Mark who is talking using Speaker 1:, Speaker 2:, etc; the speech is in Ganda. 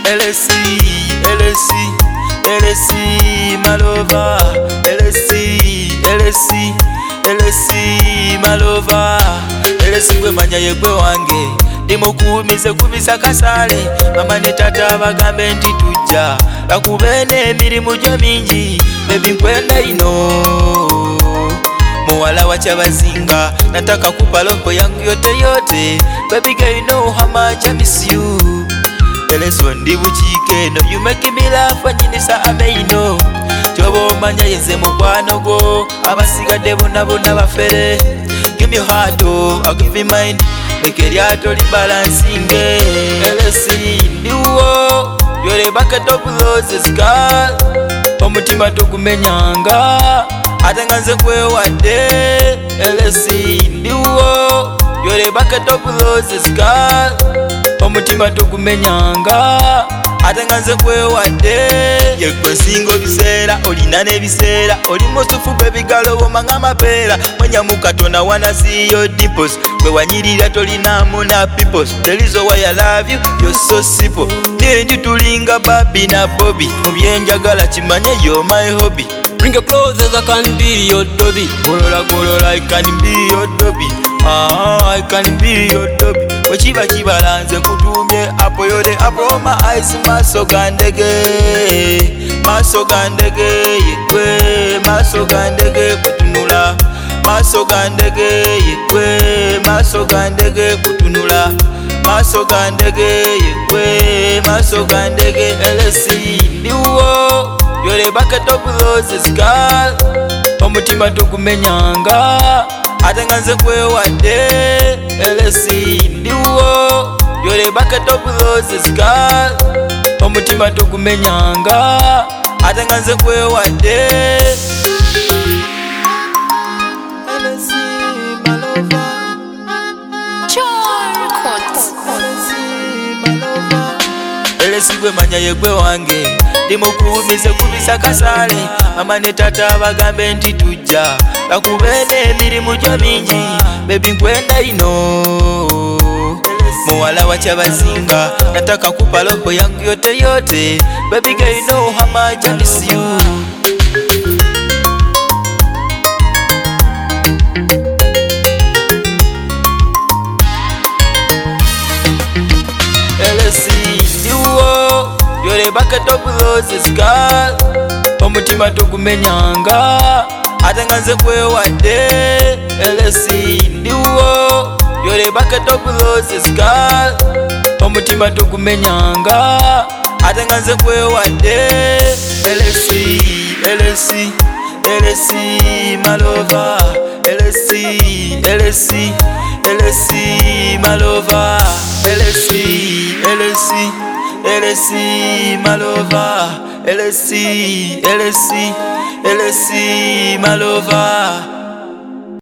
Speaker 1: LSC, my lover. LSC, my lover. LSC gwe manya yegwe wange ndimukuumize kubisa kasale mama ne tata bagambe nti tujja bakube n'emirimu gyo mingi baby nkwenda ino muwala wa Kyabazinga nataka kupa lopo yangu yote baby girl you know how much I miss you LSC ndi bukiike no you make me laugh anyinisa ameino kyoba omanya yenze mukwano gwo abasigadde bonna bafere give me your heart oh I'll give you mine make eryato libalancing LSC ndiwo you're a bucket of roses girl omutima togumenyanga ate nga nze nkwewadde LSC ndiwo you're a bucket of roses girl omutima togumenyanga ate nga nze nkwewadde yegwe singa ebiseera olina n'ebiseera oli musufu bebigalo boma ng'amapeera mwenyamu Katonda wanna see your dimples gwe wanyirira tolinaamu na peoples there is a way I love you you're so simple ndi tulinga Bobby na Bobby mu byenjagala kimanye you're my hobby bring your clothes as I can be your Dobby golola I can be your Dobby I can be your Dobby wekiba kibala nze kutumye apoyode apro my eyes maso gandege yekwe maso gandege kutunula maso gandege yekwe maso gandege kutunula maso gandege yekwe maso gandege LSC ndiwo you're a bucket of roses girl omutima togumenyanga ate nga nze nkwewadde LSC ndiwo you're a bucket of roses girl omutima togumenyanga ate nga nze nkwewadde LSC my lover LSC gwe manya yegwe wange ndimukuumize kubisa kasale mama ne tata bagambe nti tujja bakube n'emirimu gyo mingi baby nkwenda ino muwala wa Kyabazinga nataka kupa lopo yangu yote baby girl you know how much I miss you LSC ndiwo you're a bucket of roses girl omutima togumenyanga ate nga nze nkwewadde LSC ndiwo you're a bucket of roses girl omutima togumenyanga ate nga nze nkwewadde LSC my lover LSC my lover LSC my lover LSC my lover